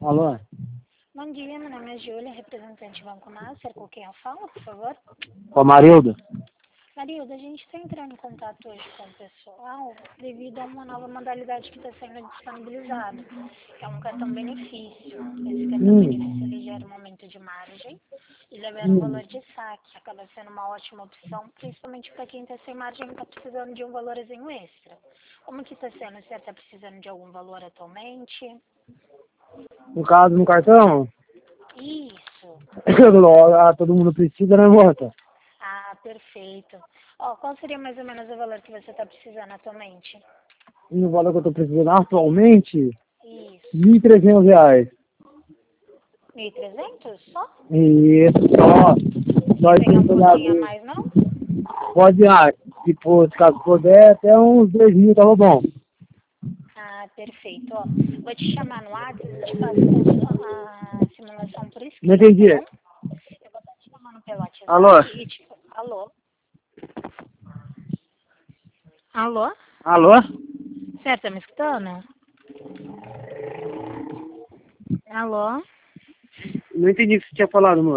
Alô? Bom dia, meu nome é Júlia, representante do Banco Master. Com quem eu falo, por favor? Com a Marilda? Marilda, a gente está entrando em contato hoje com o pessoal devido a uma nova modalidade que está sendo disponibilizada, que é um cartão benefício. Esse cartão benefício ele gera um aumento de margem e libera um valor de saque. Acaba sendo uma ótima opção, principalmente para quem está sem margem e está precisando de um valorzinho extra. Como que está sendo? Você está precisando de algum valor atualmente? No caso, no cartão? Isso. Todo mundo precisa, né, moça? Ah, perfeito. Qual seria mais ou menos o valor que você está precisando atualmente? E o valor que eu tô precisando atualmente? Isso. R$ 1.300. 1.300 só? Isso, só. Quer Nós pegar um temos pouquinho a mais, não? Pode, se caso puder, até uns 2.000 tava bom. Ah, perfeito. Vou te chamar no WhatsApp e te faço a simulação por Não escrito, tá entendi. bom? Eu vou estar te chamando pelo Alô? WhatsApp e te... Alô? Alô? Alô? Certo, tá me escutando? Alô? Não entendi o que você tinha falado, moço.